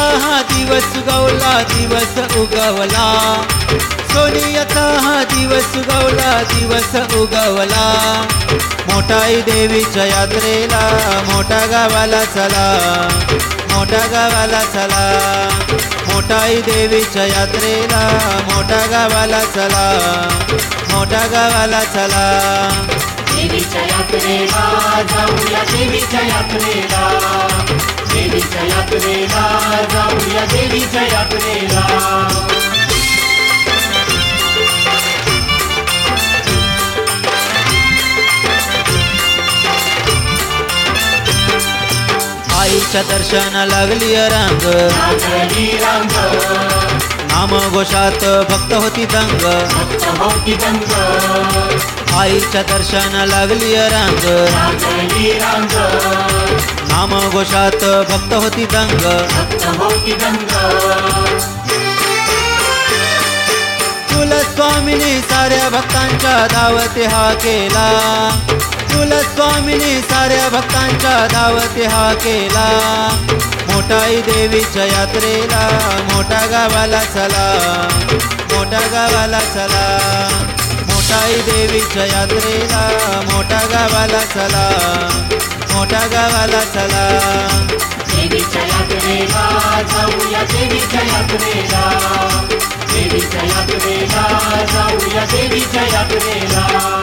हा दिवस उगवला, दिवस उगवला. सोनियाचा हा दिवस उगवला, दिवस उगवला. मोठाई देवीच्या यात्रेला मोठ्या गावाला चला, मोठ्या गावाला चला. मोठाई देवीच्या यात्रेला मोठ्या गावाला चला, मोठ्या गावाला चला. देवीच्या यात्रेला जाऊया, देवीच्या यात्रेला, देवीच्या यात्रेला जाऊया, देवीच्या यात्रेला. आईच्या दर्शना लागली रांग, लागली रांग, नामघोषात भक्त होती दंग. भक्त होती दंग, आईच्या दर्शना लागली रांग, लागली रांग, नामघोषात भक्त होती दंग. भक्त होती दंग. कुलस्वामिनी साऱ्या भक्तांच्या धावते हा केला, कुलस्वामिनी साऱ्या भक्तांच्या धावते हा केला. मोठाई देवीच्या यात्रेला मोठ्या गावाला चला, मोठ्या गावाला चला. मोठाई देवीच्या यात्रेला मोठ्या गावाला चला, मोठ्या गावाला चला. देवीच्या यात्रेला जाऊया, देवीच्या यात्रेला, देवीच्या यात्रेला जाऊया, देवीच्या यात्रेला.